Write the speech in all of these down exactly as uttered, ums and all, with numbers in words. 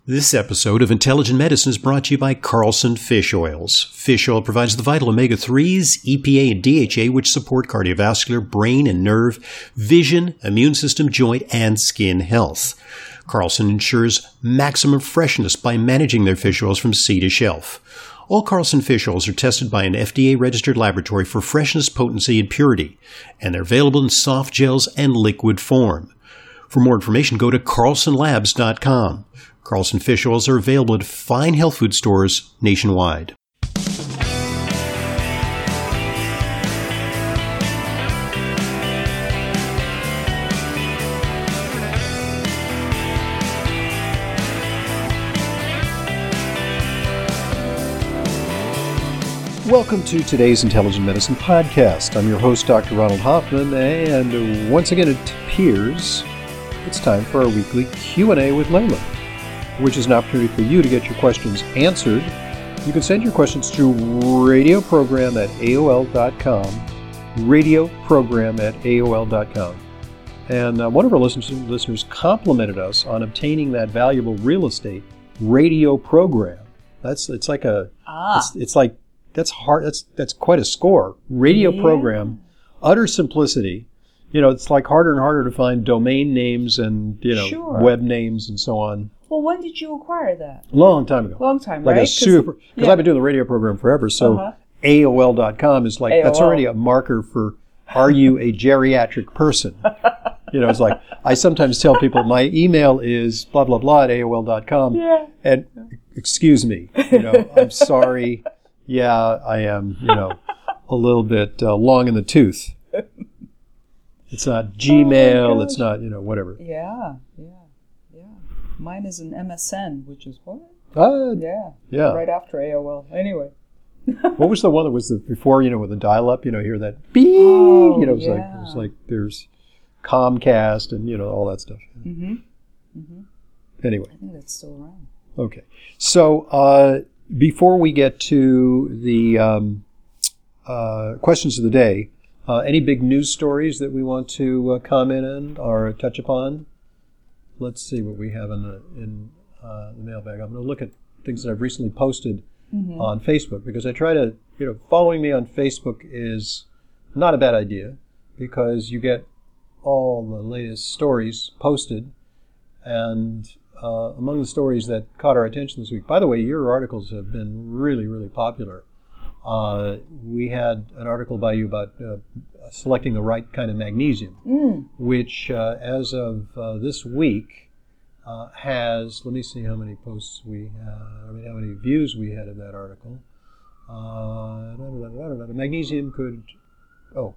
This episode of Intelligent Medicine is brought to you by Carlson Fish Oils. Fish oil provides the vital omega threes, E P A, and D H A, which support cardiovascular, brain and nerve, vision, immune system, joint, and skin health. Carlson ensures maximum freshness by managing their fish oils from sea to shelf. All Carlson fish oils are tested by an F D A-registered laboratory for freshness, potency, and purity, and they're available in soft gels and liquid form. For more information, go to carlson labs dot com. Carlson fish oils are available at fine health food stores nationwide. Welcome to today's Intelligent Medicine Podcast. I'm your host, Doctor Ronald Hoffman, and once again it appears it's time for our weekly Q and A with Layla, which is an opportunity for you to get your questions answered. You can send your questions to radioprogram at A O L dot com, radioprogram at A O L dot com. And uh, one of our listeners, listeners complimented us on obtaining that valuable real estate radio program. That's it's like a ah. it's, it's like that's hard. That's that's quite a score. Radio yeah. program, utter simplicity. You know, it's like harder and harder to find domain names and you know sure. web names and so on. Well, when did you acquire that? Long time ago. Long time, like right? Like a super, because yeah. I've been doing the radio program forever, so uh-huh. A O L dot com is like, A O L. That's already a marker for, are you a geriatric person? You know, it's like, I sometimes tell people my email is blah, blah, blah at A O L dot com. Yeah. And, excuse me, you know, I'm sorry. Yeah, I am, you know, a little bit uh, long in the tooth. It's not Gmail, oh it's not, you know, whatever. Yeah, yeah. Mine is an M S N, which is what? Uh, yeah. Yeah. Right after A O L. Anyway. What was the one that was the before, you know, with the dial-up, you know, hear that beep, oh, you know, it was yeah. like, it was like there's Comcast and, you know, all that stuff. Mm-hmm. Mm-hmm. Anyway. I think that's still around. Okay. So, uh, before we get to the um, uh, questions of the day, uh, any big news stories that we want to uh, comment on or touch upon? Let's see what we have in the in uh, the mailbag. I'm going to look at things that I've recently posted mm-hmm. on Facebook because I try to, you know, following me on Facebook is not a bad idea because you get all the latest stories posted. And uh, among the stories that caught our attention this week, by the way, your articles have been really, really popular. Uh, we had an article by you about uh, selecting the right kind of magnesium, mm. which uh, as of uh, this week uh, has, let me see how many posts we had, I mean how many views we had of that article. Uh, magnesium could, oh,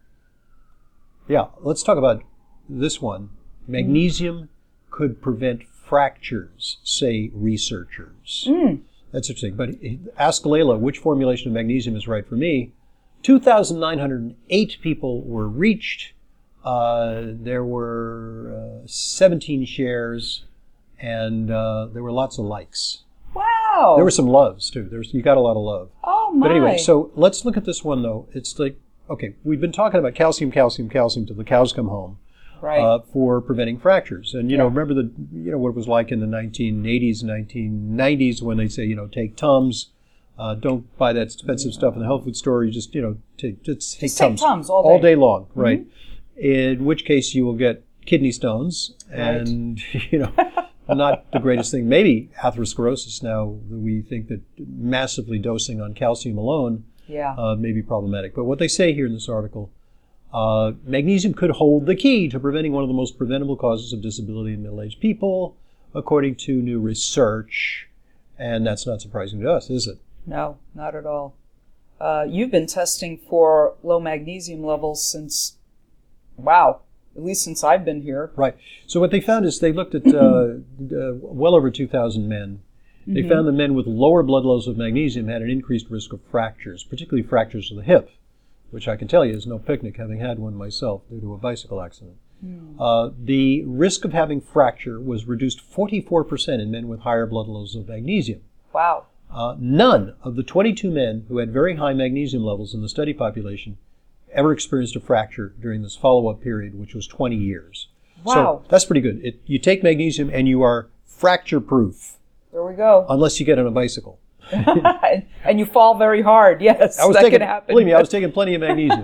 yeah, let's talk about this one. Magnesium mm. could prevent fractures, say researchers. Mm. That's interesting. But ask Layla which formulation of magnesium is right for me. two thousand nine hundred eight people were reached. Uh, there were uh, seventeen shares, and uh, there were lots of likes. Wow. There were some loves, too. There was, you got a lot of love. Oh, my. But anyway, so let's look at this one, though. It's like, okay, we've been talking about calcium, calcium, calcium till the cows come home. Right. Uh, for preventing fractures. And, you yeah. know, remember the, you know, what it was like in the nineteen eighties, nineteen nineties when they say, you know, take Tums, uh, don't buy that expensive yeah. stuff in the health food store. You just, you know, take, just take just Tums. Take Tums all day. All day long, mm-hmm. right? In which case you will get kidney stones and, right. you know, not the greatest thing. Maybe atherosclerosis now. We think that massively dosing on calcium alone yeah. uh, may be problematic. But what they say here in this article, Uh, magnesium could hold the key to preventing one of the most preventable causes of disability in middle-aged people, according to new research. And that's not surprising to us, is it? No, not at all. Uh, you've been testing for low magnesium levels since, wow, at least since I've been here. Right. So what they found is they looked at uh, uh, well over two thousand men. They mm-hmm. found that men with lower blood levels of magnesium had an increased risk of fractures, particularly fractures of the hip, which I can tell you is no picnic, having had one myself due to a bicycle accident. Mm. Uh, the risk of having fracture was reduced forty-four percent in men with higher blood levels of magnesium. Wow. Uh, none of the twenty-two men who had very high magnesium levels in the study population ever experienced a fracture during this follow-up period, which was twenty years. Wow. So that's pretty good. It, you take magnesium and you are fracture-proof, There we go. unless you get on a bicycle. and, and you fall very hard. Yes, I was that taking, can happen. believe me, I was taking plenty of magnesium.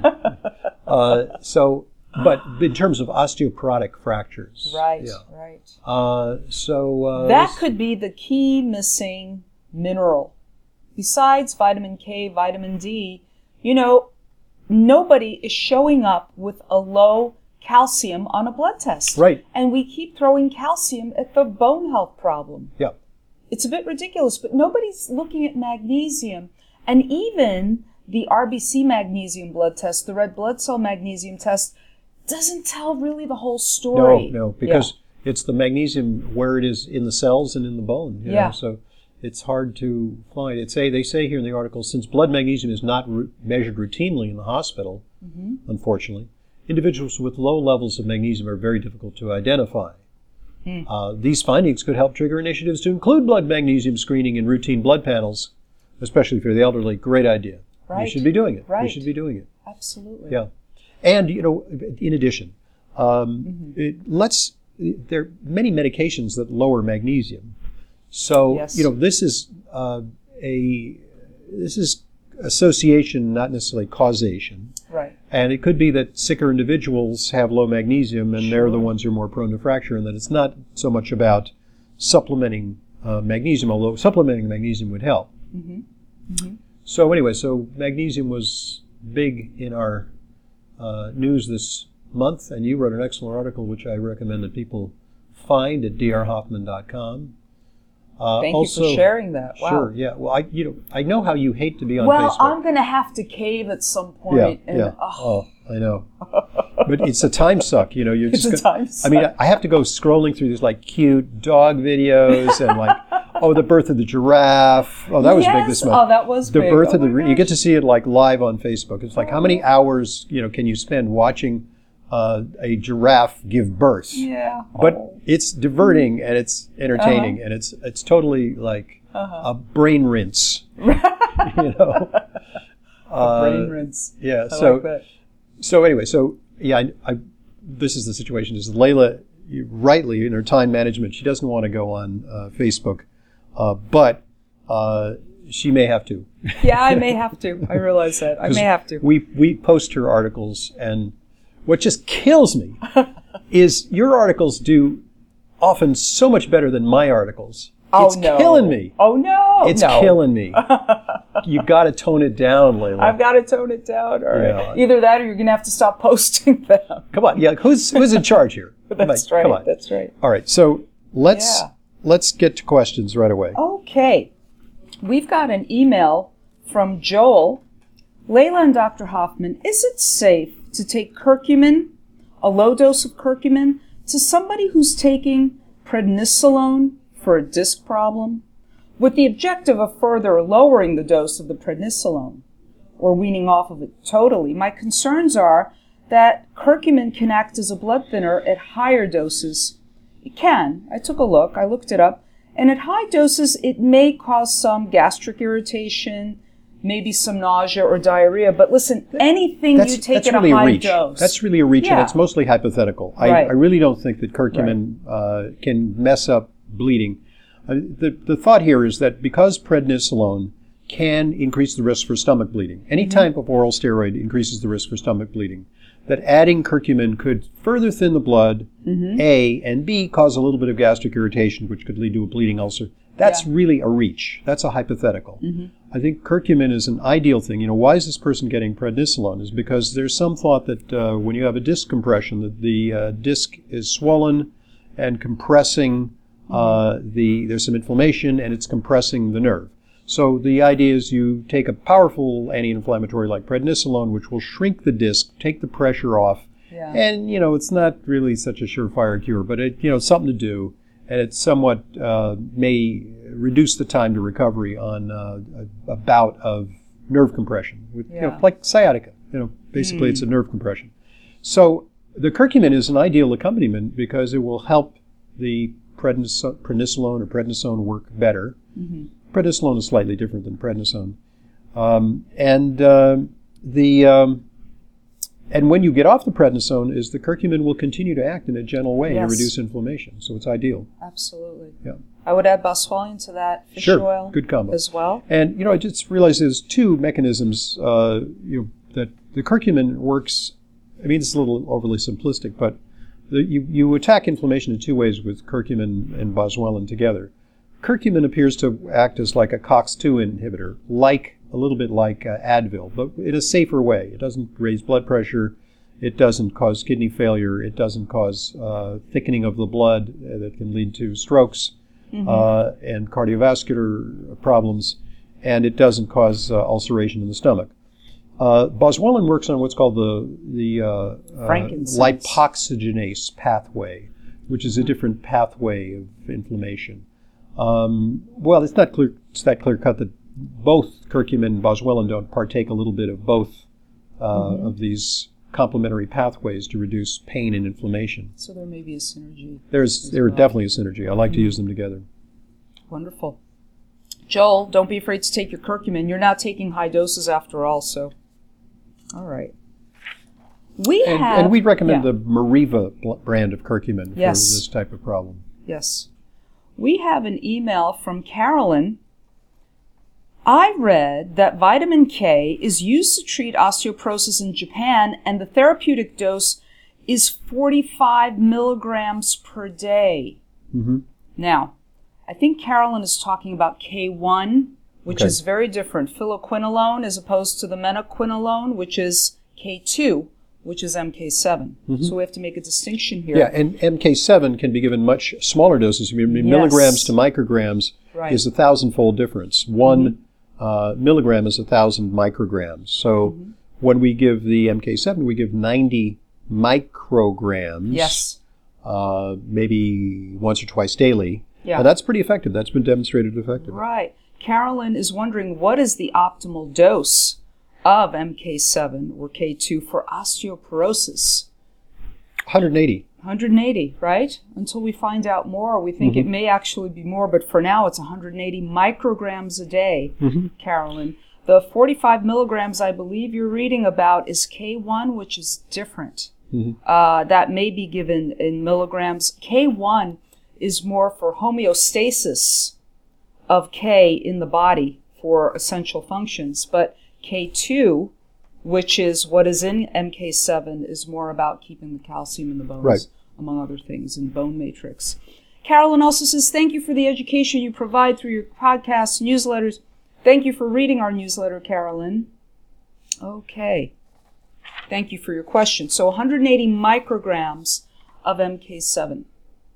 uh, so, but in terms of osteoporotic fractures. Right, Yeah. right. Uh, so uh, That this- could be the key missing mineral. Besides vitamin K, vitamin D, you know, nobody is showing up with a low calcium on a blood test. Right. And we keep throwing calcium at the bone health problem. Yeah. It's a bit ridiculous, but nobody's looking at magnesium. And even the R B C magnesium blood test, the red blood cell magnesium test, doesn't tell really the whole story. No, no, because it's the magnesium where it is in the cells and in the bone. You Yeah. know, so it's hard to find. It say they say here in the article, since blood magnesium is not ru- measured routinely in the hospital, Mm-hmm. unfortunately, individuals with low levels of magnesium are very difficult to identify. Mm. Uh, these findings could help trigger initiatives to include blood magnesium screening in routine blood panels, especially for the elderly. Great idea. Right. We should be doing it. We Right. should be doing it. Absolutely. Yeah. And, you know, in addition, um, Mm-hmm. it, let's, there are many medications that lower magnesium. So, Yes. you know, this is uh, a, this is association, not necessarily causation. Right. And it could be that sicker individuals have low magnesium and they're the Sure. ones who are more prone to fracture, and that it's not so much about supplementing uh, magnesium, although supplementing magnesium would help. Mm-hmm. Mm-hmm. So anyway, so magnesium was big in our uh, news this month, and you wrote an excellent article which I recommend that people find at d r hoffman dot com. Uh, Thank also, you for sharing that. Wow. Sure, yeah. Well, I you know I know how you hate to be on Well, Facebook. I'm going to have to cave at some point. yeah, and, yeah. oh, Oh, I know. But it's a time suck, you know. You're it's just a gonna- time I mean, suck. I have to go scrolling through these like cute dog videos and like, oh, the birth of the giraffe. Oh, that was big this Yes. month. Oh, that was the big. birth Oh of the. my You get gosh. to see it like live on Facebook. It's like how many hours you know can you spend watching uh, a giraffe give birth? Yeah. But Oh. it's diverting and it's entertaining and it's it's totally like Uh-huh. a brain rinse. you know. A brain Uh, rinse. Yeah. I so. like that. So anyway, so yeah, I, I, this is the situation. Is Layla, you- rightly in her time management, she doesn't want to go on uh, Facebook, uh, but uh, she may have to. Yeah, I may have to. I realize that. I may have to. We we post her articles, and what just kills me is your articles do often so much better than my articles. Oh, it's no. killing me. Oh, no. It's no. killing me. You got to tone it down, Layla. I've got to tone it down. All right. Yeah. Either that or you're going to have to stop posting them. Come on, yeah. Who's who's in charge here? That's Like, right. Come on. That's right. All right, so let's Yeah. let's get to questions right away. Okay. We've got an email from Joel. Layla and Doctor Hoffman, is it safe to take curcumin, a low dose of curcumin, to somebody who's taking prednisolone for a disc problem, with the objective of further lowering the dose of the prednisolone or weaning off of it totally? My concerns are that curcumin can act as a blood thinner at higher doses. It can. I took a look. I looked it up. And at high doses, it may cause some gastric irritation, maybe some nausea or diarrhea. But listen, anything That's, you take that's at really a high reach. dose. That's really a reach, and Yeah. it's mostly hypothetical. I, Right. I really don't think that curcumin uh, can mess up bleeding. Uh, the, the thought here is that because prednisolone can increase the risk for stomach bleeding, any Mm-hmm. type of oral steroid increases the risk for stomach bleeding, that adding curcumin could further thin the blood, Mm-hmm. A, and B, cause a little bit of gastric irritation, which could lead to a bleeding ulcer. That's Yeah. really a reach. That's a hypothetical. Mm-hmm. I think curcumin is an ideal thing. You know, why is this person getting prednisolone? Is because there's some thought that uh, when you have a disc compression, that the uh, disc is swollen and compressing uh, the, there's some inflammation and it's compressing the nerve. So the idea is you take a powerful anti-inflammatory like prednisolone, which will shrink the disc, take the pressure off, Yeah. and, you know, it's not really such a surefire cure, but it, you know, it's something to do, and it somewhat uh, may reduce the time to recovery on uh, a, a bout of nerve compression, with, you know, Yeah. like sciatica. You know, basically it's a nerve compression. So the curcumin is an ideal accompaniment because it will help the predniso- prednisolone or prednisone work better. Mm-hmm. Prednisolone is slightly different than prednisone. Um, and uh, the... Um, and when you get off the prednisone, is the curcumin will continue to act in a gentle way Yes. to reduce inflammation. So it's ideal. Absolutely. Yeah. I would add boswellium to that fish Sure. oil Good combo. as well. And, you know, I just realized there's two mechanisms, uh, you know, that the curcumin works. I mean, it's a little overly simplistic, but the, you, you attack inflammation in two ways with curcumin and boswellia together. Curcumin appears to act as like a COX two inhibitor, like a little bit like uh, Advil, but in a safer way. It doesn't raise blood pressure. It doesn't cause kidney failure. It doesn't cause uh, thickening of the blood uh, that can lead to strokes mm-hmm. uh, and cardiovascular problems. And it doesn't cause uh, ulceration in the stomach. Uh, boswellia works on what's called the, the uh, uh, lipoxygenase pathway, which is a different pathway of inflammation. Um, well, it's not clear, it's that clear-cut that both curcumin and boswellia don't partake a little bit of both uh, mm-hmm. of these complementary pathways to reduce pain and inflammation. So there may be a synergy. There's There's well. definitely a synergy. I like mm-hmm. to use them together. Wonderful. Joel, don't be afraid to take your curcumin. You're not taking high doses after all, so... All right. We and, have... And we'd recommend yeah. the Mariva brand of curcumin for yes. this type of problem. Yes. We have an email from Carolyn. I read that vitamin K is used to treat osteoporosis in Japan, and the therapeutic dose is forty-five milligrams per day. Mm-hmm. Now, I think Carolyn is talking about K one, which okay. is very different. Phylloquinolone as opposed to the menaquinolone, which is K two, which is M K seven. Mm-hmm. So we have to make a distinction here. Yeah, and M K seven can be given much smaller doses. I mean, yes. milligrams to micrograms right. is a thousandfold difference. One mm-hmm. uh, milligram is a thousand micrograms. So mm-hmm. when we give the M K seven, we give ninety micrograms. Yes. Uh, maybe once or twice daily. Yeah. And that's pretty effective. That's been demonstrated effective. Right. Carolyn is wondering, what is the optimal dose of M K seven or K two for osteoporosis? one hundred eighty. one hundred eighty, right? Until we find out more, we think mm-hmm. it may actually be more, but for now it's one hundred eighty micrograms a day, mm-hmm. Carolyn. The forty-five milligrams I believe you're reading about is K one, which is different. Mm-hmm. Uh, that may be given in milligrams. K one is more for homeostasis of K in the body for essential functions, but K two, which is what is in M K seven, is more about keeping the calcium in the bones, right. among other things, in bone matrix. Carolyn also says, thank you for the education you provide through your podcasts, newsletters. Thank you for reading our newsletter, Carolyn. Okay. Thank you for your question. So one hundred eighty micrograms of M K seven.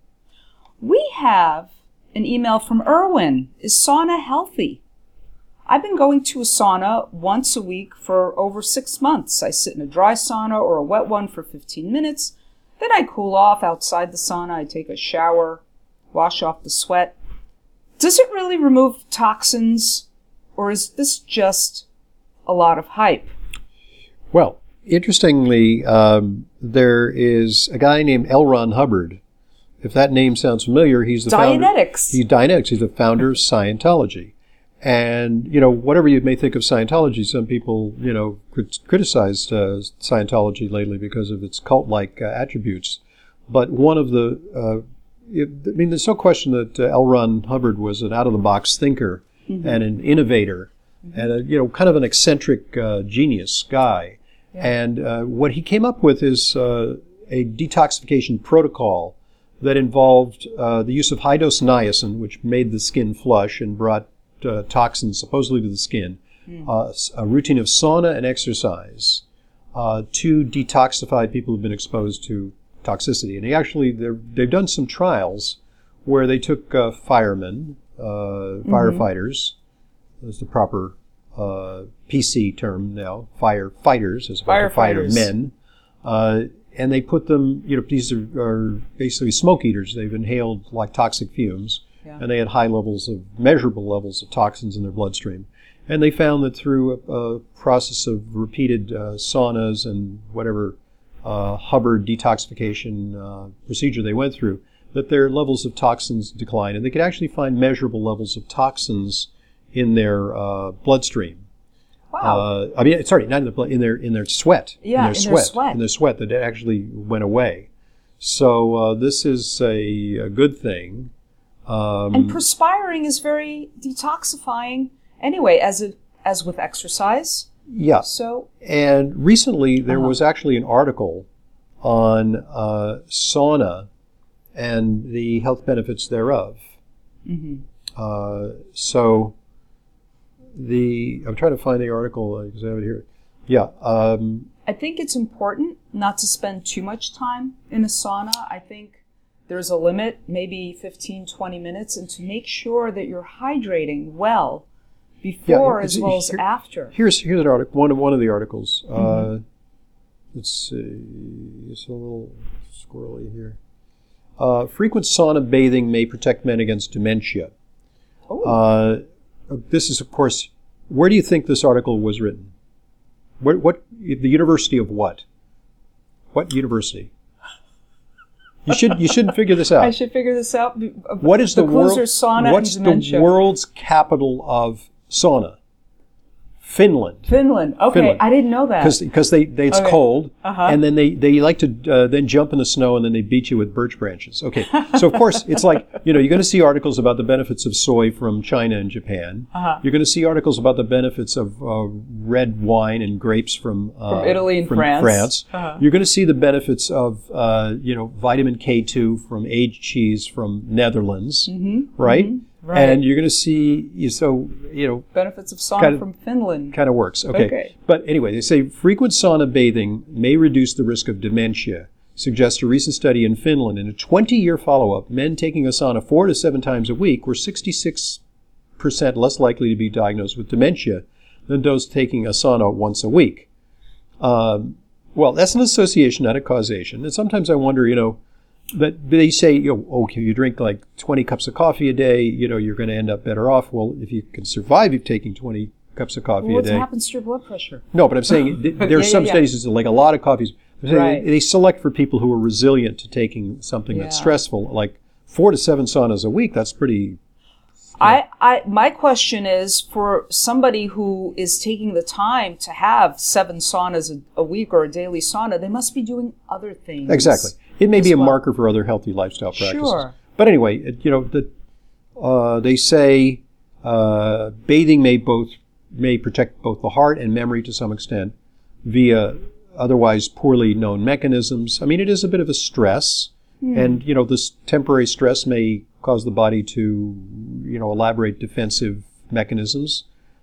We have an email from Erwin. Is sauna healthy? I've been going to a sauna once a week for over six months. I sit in a dry sauna or a wet one for fifteen minutes. Then I cool off outside the sauna. I take a shower, wash off the sweat. Does it really remove toxins, or is this just a lot of hype? Well, interestingly, um, there is a guy named L. Ron Hubbard. If that name sounds familiar, he's the founder. Dianetics. He's Dianetics. He's the founder of Scientology. And, you know, whatever you may think of Scientology, some people, you know, crit- criticized uh, Scientology lately because of its cult-like uh, attributes. But one of the, uh, it, I mean, there's no question that uh, L. Ron Hubbard was an out-of-the-box thinker mm-hmm. and an innovator mm-hmm. and, a, you know, kind of an eccentric uh, genius guy. Yeah. And uh, what he came up with is uh, a detoxification protocol that involved uh, the use of high-dose niacin, which made the skin flush and brought uh, toxins supposedly to the skin, mm. uh, a routine of sauna and exercise uh, to detoxify people who've been exposed to toxicity. And he actually, they've done some trials where they took uh, firemen, uh, mm-hmm. firefighters, that's the proper uh, P C term now, firefighters as opposed to firemen, uh, and they put them, you know, these are, are basically smoke eaters. They've inhaled like toxic fumes, yeah. and they had high levels of, measurable levels of toxins in their bloodstream. And they found that through a, a process of repeated uh, saunas and whatever uh, Hubbard detoxification uh, procedure they went through, that their levels of toxins declined. And they could actually find measurable levels of toxins in their uh, bloodstream. Wow. Uh, I mean, sorry, not in the blood, in their in their sweat. Yeah, in their in their sweat, sweat. in their sweat that it actually went away. So uh, this is a, a good thing. Um, And perspiring is very detoxifying anyway, as a, as with exercise. yeah. So And recently there Uh-huh. was actually an article on uh, sauna and the health benefits thereof. mm-hmm. Uh, so the I'm trying to find the article because I have it here. Yeah. Um, I think it's important not to spend too much time in a sauna. I think there's a limit, maybe fifteen, twenty minutes, and to make sure that you're hydrating well before Yeah, as it's- well as here- after. Here's here's an article. One of one of the articles. Uh, Mm-hmm. let's see. It's a little squirrely here. Uh, frequent sauna bathing may protect men against dementia. Oh, Uh, this is, of course, where do you think this article was written? What? What? The University of what? What university? You should you should figure this out. I should figure this out. What is the, clues world? are sauna What's and dementia. the world's capital of sauna? Finland. Finland. Okay, Finland. I didn't know that. Because they, they it's Okay. cold, Uh-huh. and then they, they like to uh, then jump in the snow, and then they beat you with birch branches. Okay, so of course it's like, you know, you're going to see articles about the benefits of soy from China and Japan. Uh-huh. You're going to see articles about the benefits of uh, red wine and grapes from uh, From Italy and from France. Uh-huh. You're going to see the benefits of uh, you know vitamin K two from aged cheese from Netherlands, Mm-hmm. right? Mm-hmm. Right. And you're going to see you so you know. Benefits of sauna Kind of- from Finland. Kind of works. Okay. Okay. But anyway, they say frequent sauna bathing may reduce the risk of dementia, suggests a recent study in Finland. In a twenty-year follow-up, men taking a sauna four to seven times a week were sixty-six percent less likely to be diagnosed with dementia than those taking a sauna once a week. Um, well, that's an association, not a causation. And sometimes I wonder, you know, that they say, you know, oh, if you drink like twenty cups of coffee a day, you know, you're going to end up better off. Well, if you can survive you taking twenty cups of coffee What a day. happens to your blood pressure? No, but I'm saying th- there are Yeah, some yeah, yeah. studies that like a lot of coffees. I'm saying Right. They select for people who are resilient to taking something that's Yeah. stressful, like four to seven saunas a week. That's pretty. I, I, my question is for somebody who is taking the time to have seven saunas a, a week or a daily sauna, they must be doing other things. Exactly. It may as be a well. marker for other healthy lifestyle practices. Sure. But anyway, it, you know, the, uh, they say uh, bathing may both may protect both the heart and memory to some extent via otherwise poorly known mechanisms. I mean, it is a bit of a stress, and you know, this temporary stress may cause the body to, you know, elaborate defensive mechanisms.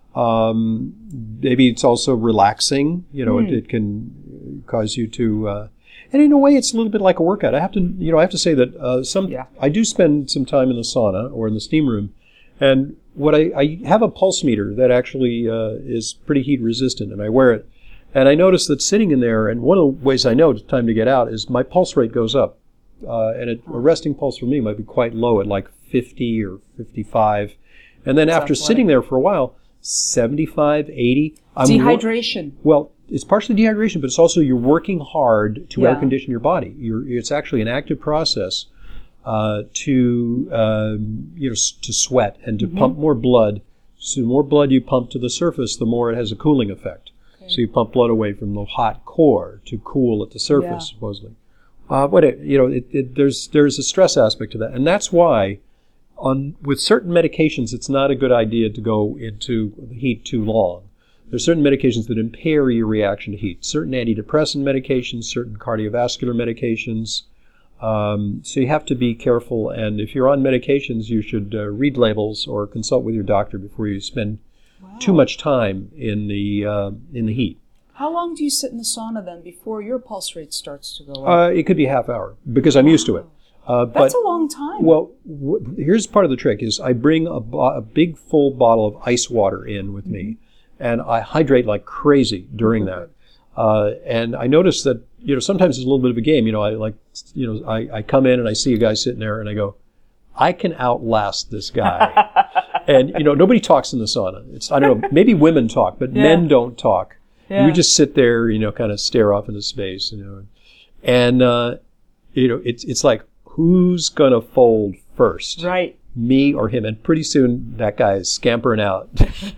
Um, maybe it's also relaxing. You know, it, it can cause you to. Uh, And in a way, it's a little bit like a workout. I have to, you know, I have to say that uh, some Yeah. I do spend some time in the sauna or in the steam room, and what I, I have a pulse meter that actually uh, is pretty heat resistant, and I wear it, and I notice that sitting in there, and one of the ways I know it's time to get out is my pulse rate goes up, uh, and it, a resting pulse for me might be quite low at like fifty or fifty-five, and then after athletic. sitting there for a while, seventy-five, eighty. I'm wor- Dehydration. well, it's partially dehydration, but it's also you're working hard to Yeah. air condition your body. You're, it's actually an active process uh, to um, you know s- to sweat and to pump more blood. So the more blood you pump to the surface, the more it has a cooling effect. So you pump blood away from the hot core to cool at the surface, Yeah. supposedly. Uh, but it, you know, it, it, there's there's a stress aspect to that, and that's why on with certain medications, it's not a good idea to go into the heat too long. There's certain medications that impair your reaction to heat. Certain antidepressant medications, certain cardiovascular medications. Um, so you have to be careful, and if you're on medications, you should uh, read labels or consult with your doctor before you spend too much time in the uh, in the heat. How long do you sit in the sauna then before your pulse rate starts to go up? Uh, it could be a half hour because I'm used to it. Uh, That's but, a long time. Well, w- here's part of the trick: is I bring a, bo- a big full bottle of ice water in with me, and I hydrate like crazy during that. Uh, and I notice that you know sometimes it's a little bit of a game. You know, I like you know I, I come in and I see a guy sitting there, and I go, I can outlast this guy. And you know nobody talks in the sauna. It's I don't know maybe women talk, but Yeah. men don't talk. Yeah. We just sit there, you know, kind of stare off into space, you know, and uh, you know it's it's like who's gonna fold first? Right. me or him, and pretty soon that guy is scampering out.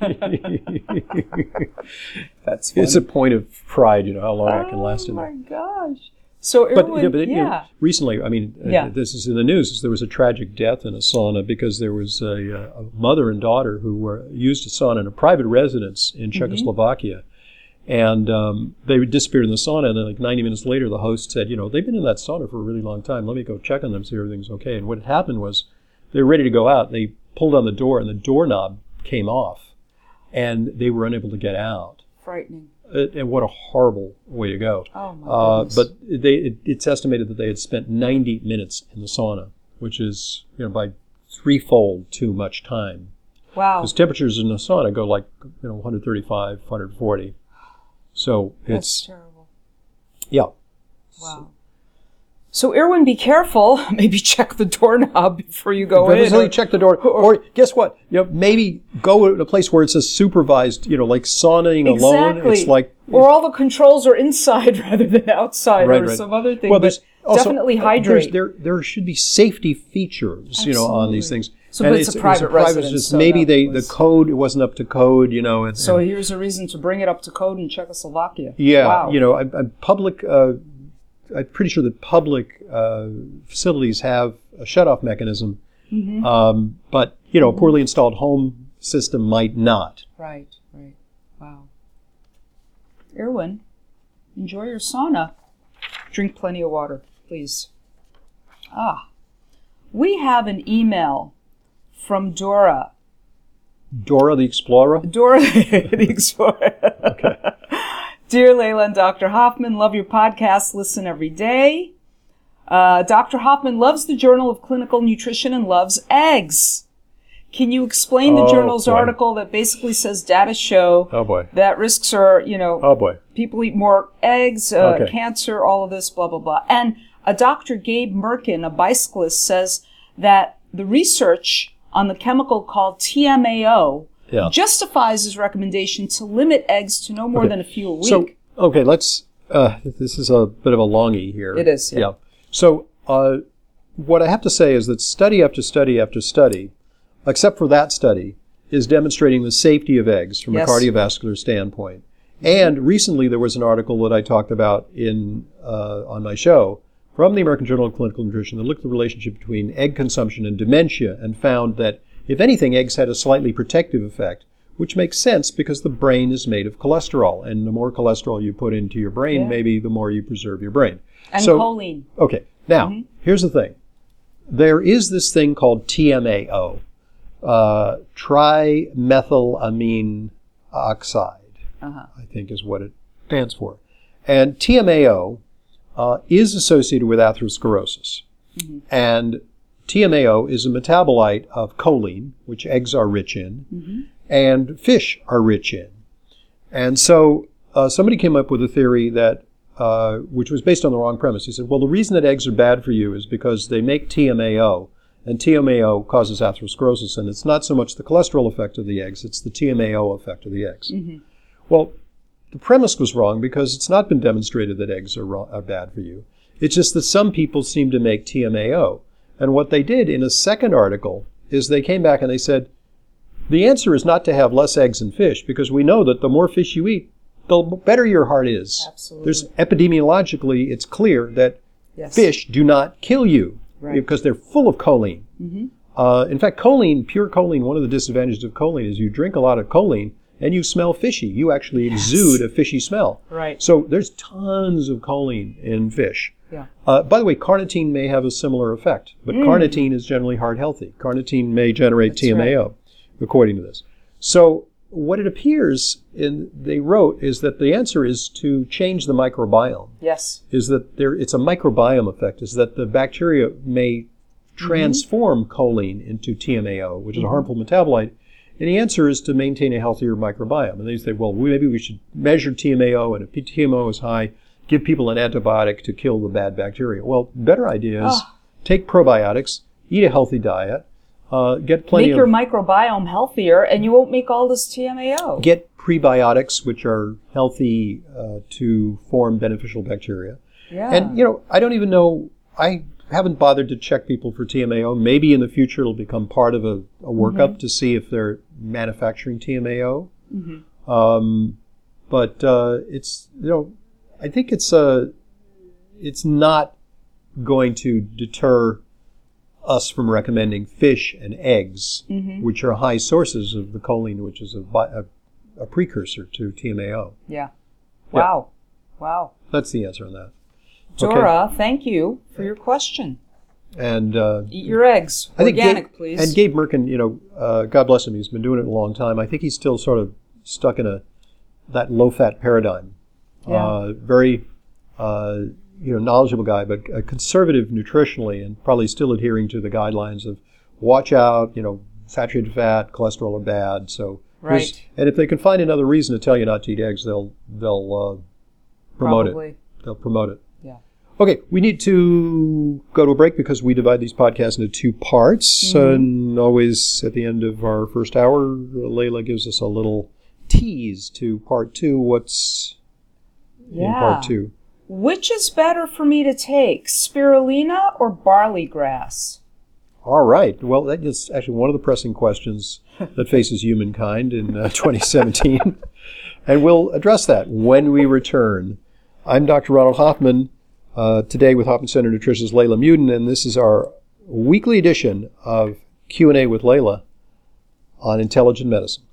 That's funny. It's a point of pride, you know, how long I can last Oh in my there. gosh. So But, Irwin, yeah, but you know, yeah. recently, I mean, uh, Yeah. this is in the news, is there was a tragic death in a sauna because there was a, a mother and daughter who were used a sauna in a private residence in Mm-hmm. Czechoslovakia. And um, they disappeared in the sauna, and then like ninety minutes later, the host said, you know, they've been in that sauna for a really long time. Let me go check on them, see if everything's okay. And what had happened was they were ready to go out. They pulled on the door, and the doorknob came off, and they were unable to get out. Frightening. Uh, and what a horrible way to go. Oh, my Uh, goodness. but they, it, it's estimated that they had spent ninety minutes in the sauna, which is, you know, by threefold too much time. Wow. Because temperatures in the sauna go like, you know, one thirty-five, one forty. So That's it's, terrible. yeah. Wow. So, Irwin, be careful. Maybe check the doorknob before you go But in. until or- you check the door, or guess what? You know, maybe go to a place where it says supervised. You know, like sauning alone. Exactly. It's like or all the controls are inside rather than outside, Right, or right. some other thing. Well, but there's also, definitely uh, hydrate. there's- There, there should be safety features, you know, on these Absolutely. things. So, And but it's a private residence, just so maybe that they was- the code it wasn't up to code, you know. And, So and- here's a reason to bring it up to code in Czechoslovakia. yeah, Wow. you know, I, I, public. Uh, I'm pretty sure that public uh, facilities have a shutoff mechanism, Mm-hmm. um, but you know, a poorly installed home system might not. Right, right. Wow. Irwin, enjoy your sauna. Drink plenty of water, please. Ah. We have an email from Dora. Dora the Explorer. Dora the Explorer. Dear Layla and Doctor Hoffman, love your podcast. Listen every day. Uh, Doctor Hoffman loves the Journal of Clinical Nutrition and loves eggs. Can you explain the Oh, journal's boy. article that basically says data show Oh boy. that risks are, you know, Oh boy. people eat more eggs, uh, Okay. cancer, all of this, blah, blah, blah. And a Doctor Gabe Merkin, a bicyclist, says that the research on the chemical called T M A O Yeah. justifies his recommendation to limit eggs to no more Okay. than a few a week. So okay, let's. Uh, this is a bit of a longie here. It is, yeah. So uh, what I have to say is that study after study after study, except for that study, is demonstrating the safety of eggs from Yes. a cardiovascular standpoint. And recently there was an article that I talked about in uh, on my show from the American Journal of Clinical Nutrition that looked at the relationship between egg consumption and dementia and found that, if anything, eggs had a slightly protective effect, which makes sense because the brain is made of cholesterol. And the more cholesterol you put into your brain, Yeah. maybe the more you preserve your brain. and so, choline. Okay, now, Mm-hmm. here's the thing. There is this thing called T M A O, uh, trimethylamine oxide, Uh-huh. I think is what it stands for. And T M A O uh, is associated with atherosclerosis. Mm-hmm. And T M A O is a metabolite of choline, which eggs are rich in, Mm-hmm. and fish are rich in. And so uh, somebody came up with a theory that, uh, which was based on the wrong premise. He said, well, the reason that eggs are bad for you is because they make T M A O, and T M A O causes atherosclerosis, and it's not so much the cholesterol effect of the eggs, it's the T M A O effect of the eggs. Mm-hmm. Well, the premise was wrong because it's not been demonstrated that eggs are, wrong, are bad for you. It's just that some people seem to make T M A O. And what they did in a second article is they came back and they said, the answer is not to have less eggs and fish, because we know that the more fish you eat, the better your heart is. Absolutely. There's epidemiologically, it's clear that Yes. fish do not kill you Right. because they're full of choline. Mm-hmm. Uh, in fact, choline, pure choline, one of the disadvantages of choline is you drink a lot of choline and you smell fishy. You actually exude a fishy smell. Right. So there's tons of choline in fish. Yeah. Uh, by the way, carnitine may have a similar effect, but Mm. carnitine is generally heart healthy. Carnitine may generate That's T M A O, according to this. So what it appears in they wrote is that the answer is to change the microbiome. Yes. Is that there? It's a microbiome effect. Is that the bacteria may transform choline into T M A O, which is a harmful metabolite. And the answer is to maintain a healthier microbiome. And they say, well, maybe we should measure T M A O, and if T M A O is high, give people an antibiotic to kill the bad bacteria. Well, better idea is Ah. take probiotics, eat a healthy diet, uh, get plenty Make your of microbiome healthier, and you won't make all this T M A O. get prebiotics, which are healthy uh, to form beneficial bacteria. yeah. And, you know, I don't even know, I haven't bothered to check people for T M A O. Maybe in the future it'll become part of a, a workup mm-hmm. to see if they're manufacturing T M A O. Mm-hmm. Um, but uh, it's, you know, I think it's uh, it's not going to deter us from recommending fish and eggs, mm-hmm. which are high sources of the choline, which is a, a, a precursor to T M A O. Yeah. Wow. Yeah. Wow. That's the answer on that. Dora, okay. Thank you for your question. And uh, eat your eggs, I think organic, Gabe, please. And Gabe Mirkin, you know, uh, God bless him, he's been doing it a long time. I think he's still sort of stuck in a that low-fat paradigm. Yeah. Uh, very, uh, you know, knowledgeable guy, but a conservative nutritionally, and probably still adhering to the guidelines of watch out. You know, saturated fat, cholesterol are bad. So right. And if they can find another reason to tell you not to eat eggs, they'll they'll uh, promote Probably. it. They'll promote it. Yeah. Okay, we need to go to a break because we divide these podcasts into two parts. Mm-hmm. And always at the end of our first hour, Layla gives us a little tease to part two. What's yeah. in part two? Which is better for me to take, spirulina or barley grass? All right. Well, that is actually one of the pressing questions that faces humankind in uh, twenty seventeen. And we'll address that when we return. I'm Doctor Ronald Hoffman, uh, today with Hoffman Center Nutritionist Layla Muden, and this is our weekly edition of Q and A with Layla on intelligent medicine.